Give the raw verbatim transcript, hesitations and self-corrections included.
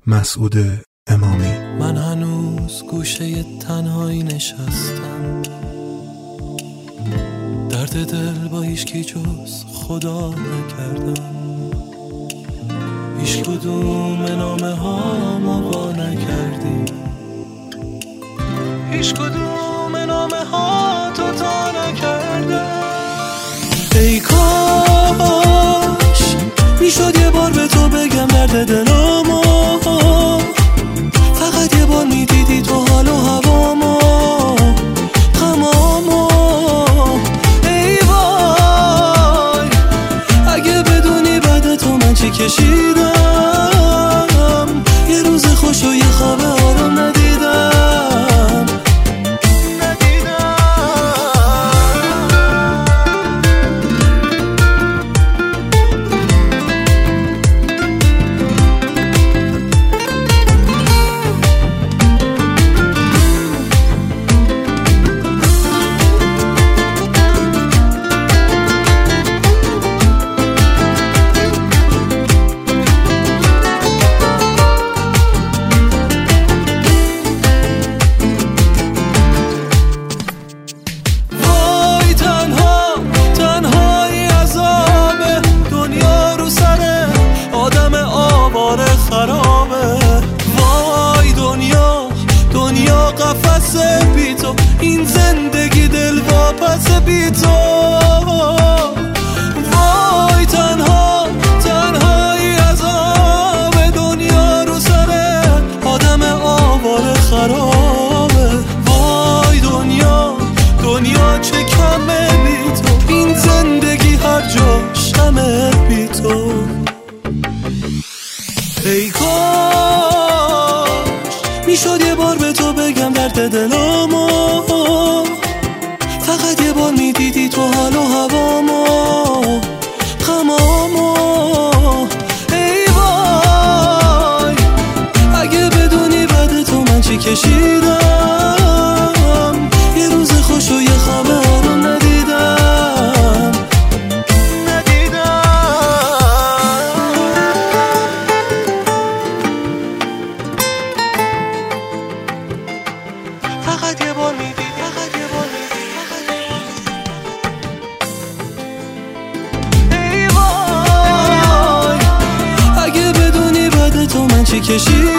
مسعود امامی. من هنوز گوشه تنهایی نشستم، درد دل با هیچکی جز خدا نکردم، هیچ کدوم نامه ها ما با نکردی، هیچ کدوم نامه ها تو تا نکردم. ای کاش میشد یه بار به تو بگم درد دلامو، فقط یه بار میدیدی تو حال و هوامو غمامو. ای وای اگه بدونی بعد تو من چی کشیدم، یه روز خوش و یه خواب آروم ندیدم ندیدم. وای دنیا دنیا قفس بی تو، این زندگی دل واپس بی تو. وای تنها تنهایی عذاب دنیا رو سر آدم آواره خرابه. وای دنیا دنیا چه کمه بی تو، این زندگی هر جا شمه بی تو. ای کاش میشد یه بار به تو بگم درد دلامو، فقط یه بار میدیدی تو حال و هوامو غمامو. ای وای اگه بدونی بعد تو من چی کشیدم، یه روز خوش و یه خواب آروم ندیدم ندیدم. فقط یه بار میدیدی، فقط یه بار میدیدی، فقط یه بار میدیدی. ای وای اگه بدونی بعد تو من چی کشیدم،